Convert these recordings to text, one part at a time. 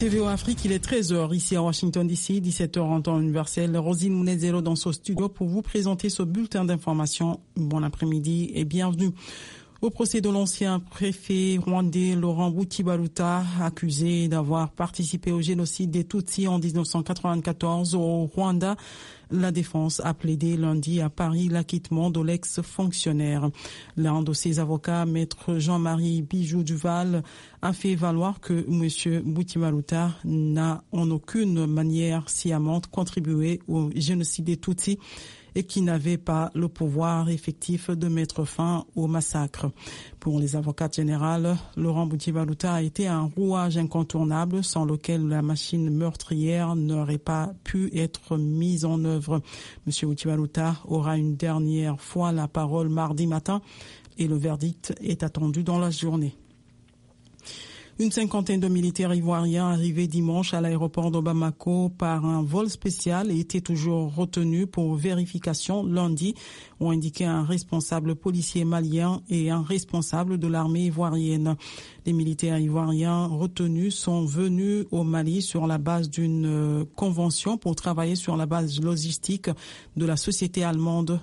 TVO Afrique, il est 13h ici à Washington DC, 17h en temps universel. Rosine Mounezero dans ce studio pour vous présenter ce bulletin d'information. Bon après-midi et bienvenue. Au procès de l'ancien préfet rwandais Laurent Butibaruta, accusé d'avoir participé au génocide des Tutsis en 1994 au Rwanda, la défense a plaidé lundi à Paris l'acquittement de l'ex-fonctionnaire. L'un de ses avocats, maître Jean-Marie Bijou-Duval, a fait valoir que M. Butibaruta n'a en aucune manière sciemment contribué au génocide des Tutsis et qui n'avait pas le pouvoir effectif de mettre fin au massacre. Pour les avocats généraux, Laurent Butibaruta a été un rouage incontournable sans lequel la machine meurtrière n'aurait pas pu être mise en œuvre. M. Butibaruta aura une dernière fois la parole mardi matin et le verdict est attendu dans la journée. Une cinquantaine de militaires ivoiriens arrivés dimanche à l'aéroport de Bamako par un vol spécial et étaient toujours retenus pour vérification lundi, ont indiqué un responsable policier malien et un responsable de l'armée ivoirienne. Les militaires ivoiriens retenus sont venus au Mali sur la base d'une convention pour travailler sur la base logistique de la société allemande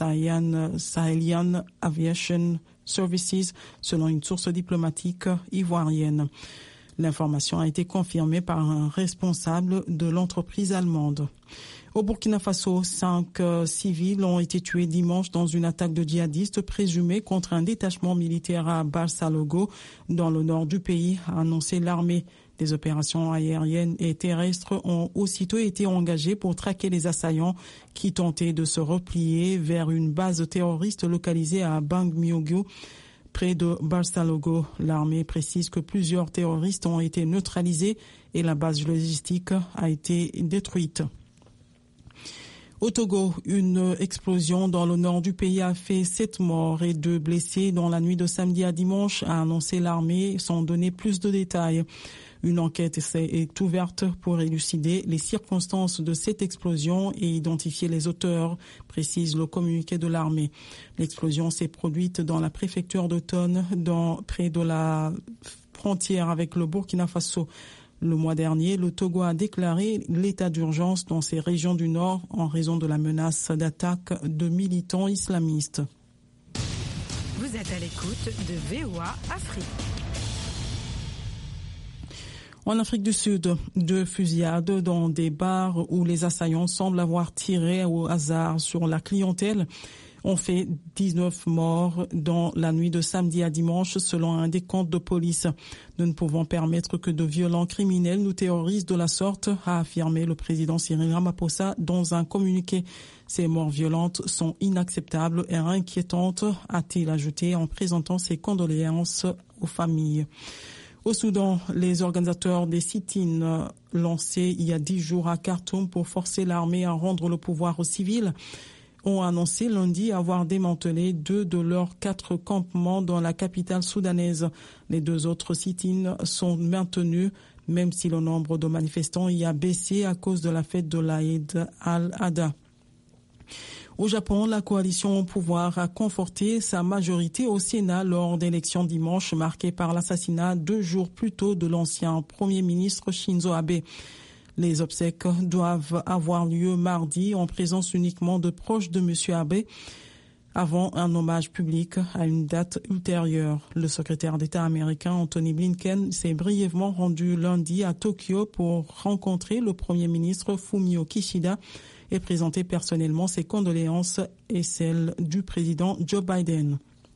Sahelian Aviation Services, selon une source diplomatique ivoirienne. L'information a été confirmée par un responsable de l'entreprise allemande. Au Burkina Faso, 5 civils ont été tués dimanche dans une attaque de djihadistes présumés contre un détachement militaire à Barsalogo, dans le nord du pays, a annoncé l'armée. Des opérations aériennes et terrestres ont aussitôt été engagées pour traquer les assaillants qui tentaient de se replier vers une base terroriste localisée à Bangmiogo, près de Barsalogo. L'armée précise que plusieurs terroristes ont été neutralisés et la base logistique a été détruite. Au Togo, une explosion dans le nord du pays a fait 7 morts et 2 blessés dans la nuit de samedi à dimanche, a annoncé l'armée sans donner plus de détails. Une enquête est ouverte pour élucider les circonstances de cette explosion et identifier les auteurs, précise le communiqué de l'armée. L'explosion s'est produite dans la préfecture de Tonne, près de la frontière avec le Burkina Faso. Le mois dernier, le Togo a déclaré l'état d'urgence dans ces régions du Nord en raison de la menace d'attaque de militants islamistes. Vous êtes à l'écoute de VOA Afrique. En Afrique du Sud, 2 fusillades dans des bars où les assaillants semblent avoir tiré au hasard sur la clientèle ont fait 19 morts dans la nuit de samedi à dimanche, selon un décompte de police. Nous ne pouvons permettre que de violents criminels nous terrorisent de la sorte, a affirmé le président Cyril Ramaphosa dans un communiqué. Ces morts violentes sont inacceptables et inquiétantes, a-t-il ajouté en présentant ses condoléances aux familles. Au Soudan, les organisateurs des sit-ins lancés il y a 10 jours à Khartoum pour forcer l'armée à rendre le pouvoir aux civils ont annoncé lundi avoir démantelé 2 de leurs 4 campements dans la capitale soudanaise. Les 2 autres sit-ins sont maintenus, même si le nombre de manifestants y a baissé à cause de la fête de l'Aïd al-Adha. Au Japon, la coalition au pouvoir a conforté sa majorité au Sénat lors d'élections dimanche marquées par l'assassinat 2 jours plus tôt de l'ancien Premier ministre Shinzo Abe. Les obsèques doivent avoir lieu mardi en présence uniquement de proches de M. Abe avant un hommage public à une date ultérieure. Le secrétaire d'État américain Anthony Blinken s'est brièvement rendu lundi à Tokyo pour rencontrer le Premier ministre Fumio Kishida et présenter personnellement ses condoléances et celles du président Joe Biden.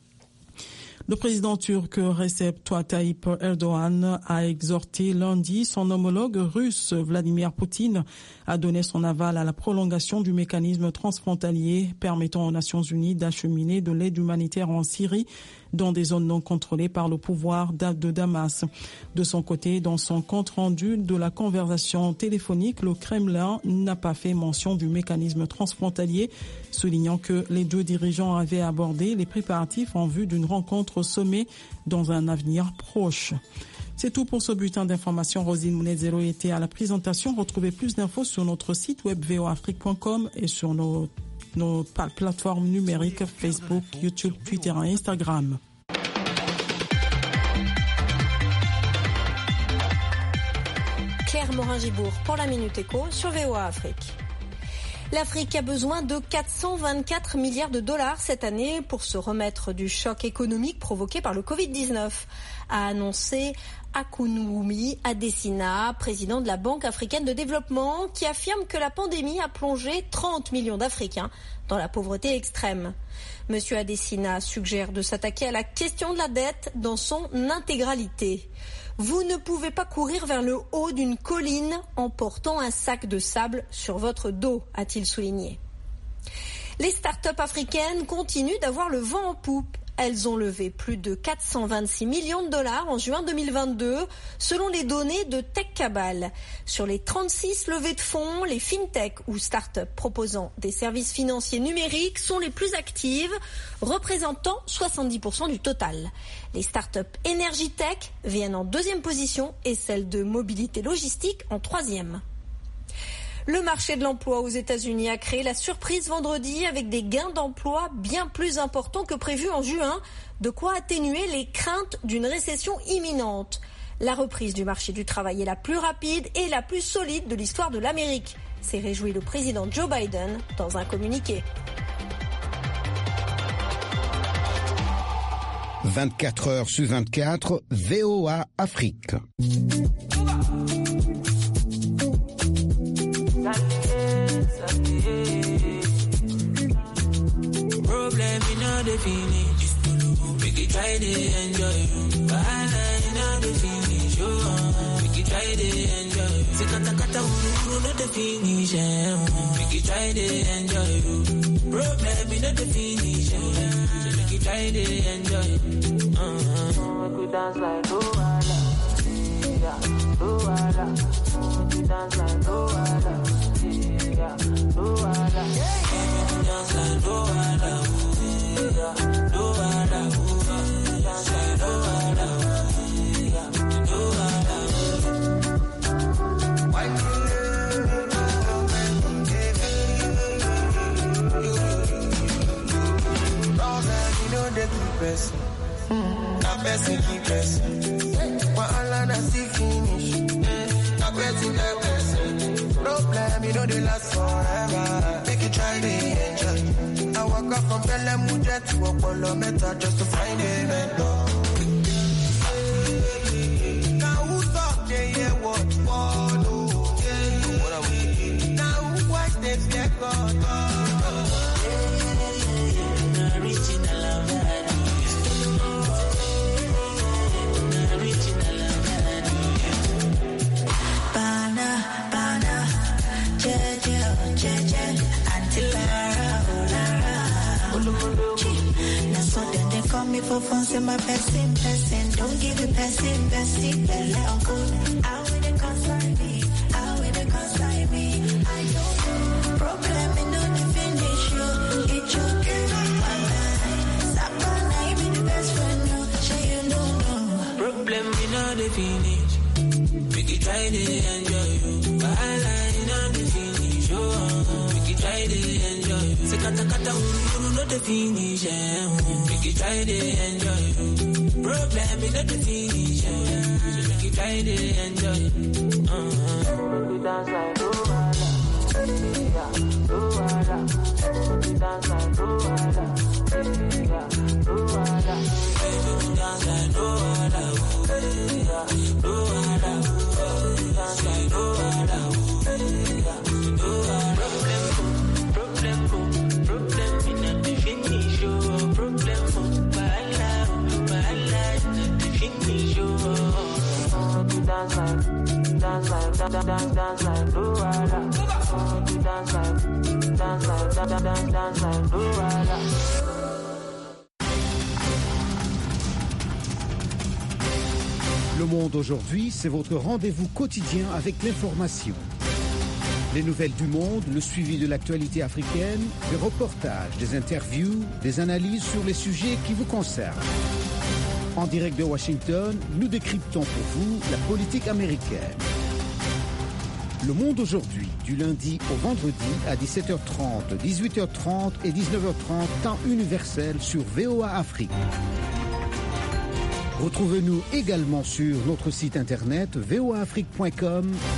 Le président turc Recep Tayyip Erdogan a exhorté lundi son homologue russe Vladimir Poutine à donner son aval à la prolongation du mécanisme transfrontalier permettant aux Nations Unies d'acheminer de l'aide humanitaire en Syrie dans des zones non contrôlées par le pouvoir de Damas. De son côté, dans son compte-rendu de la conversation téléphonique, le Kremlin n'a pas fait mention du mécanisme transfrontalier, soulignant que les 2 dirigeants avaient abordé les préparatifs en vue d'une rencontre au sommet dans un avenir proche. C'est tout pour ce bulletin d'information. Rosine Mounezero était à la présentation. Retrouvez plus d'infos sur notre site web voafrique.com et sur nos plateformes numériques Facebook, YouTube, Twitter et Instagram. Claire Morin-Gibourg pour la Minute Éco sur VOA Afrique. L'Afrique a besoin de 424 milliards de dollars cette année pour se remettre du choc économique provoqué par le Covid-19, a annoncé Akunwumi Adesina, président de la Banque africaine de développement, qui affirme que la pandémie a plongé 30 millions d'Africains dans la pauvreté extrême. Monsieur Adesina suggère de s'attaquer à la question de la dette dans son intégralité. Vous ne pouvez pas courir vers le haut d'une colline en portant un sac de sable sur votre dos, a-t-il souligné. Les start-up africaines continuent d'avoir le vent en poupe. Elles ont levé plus de 426 millions de dollars en juin 2022, selon les données de TechCabal. Sur les 36 levées de fonds, les fintech ou start-up proposant des services financiers numériques sont les plus actives, représentant 70% du total. Les start-up Energy Tech viennent en deuxième position et celles de mobilité logistique en troisième. Le marché de l'emploi aux États-Unis a créé la surprise vendredi avec des gains d'emploi bien plus importants que prévu en juin, de quoi atténuer les craintes d'une récession imminente. La reprise du marché du travail est la plus rapide et la plus solide de l'histoire de l'Amérique, s'est réjoui le président Joe Biden dans un communiqué. 24 heures sur 24, VOA Afrique. Problem in all the finish. We can try to enjoy you. Wahala in all the finish. We can try to enjoy you. Sikata kata uru not the finish. We can try to enjoy you. Problem in all the finish. We can try to enjoy you. We could dance like Luala. Yeah, Luala. We could dance like Luala. Yeah, Luala. We could dance like Luala. That person keep pressing. While I see finish, that person that person. Problem, you know they last forever. Make you try to enjoy. I walk up from Pelham Mujet to Apollo Meta just to find a mentor. Now who talk they hear what follow? Now who watch them step on? Call me for fun, say my person. Don't give it person. Belly on good. Out with the consign me. I don't know. Problem in the finish you. It you get my life. Sapana, you be the best friend, no. Sure you know. Problem in the finish. We can try to enjoy you. Wahala in the finish. We can try to enjoy you. Sikata kata uru not the finish. We can try to enjoy you. Problem is not the finish. We can try to enjoy you. We dance like Luala. Yeah, Luala. We dance like Luala. Yeah, Luala. We dance like Luala. Yeah, Luala. We dance like Luala. Yeah, Luala. Problem in the finish. Problem. Dance like Luala. Dance like Luala. Le Monde aujourd'hui, c'est votre rendez-vous quotidien avec l'information. Les nouvelles du monde, le suivi de l'actualité africaine, des reportages, des interviews, des analyses sur les sujets qui vous concernent. En direct de Washington, nous décryptons pour vous la politique américaine. Le Monde aujourd'hui, du lundi au vendredi à 17h30, 18h30 et 19h30, temps universel sur VOA Afrique. Retrouvez-nous également sur notre site internet voaafrique.com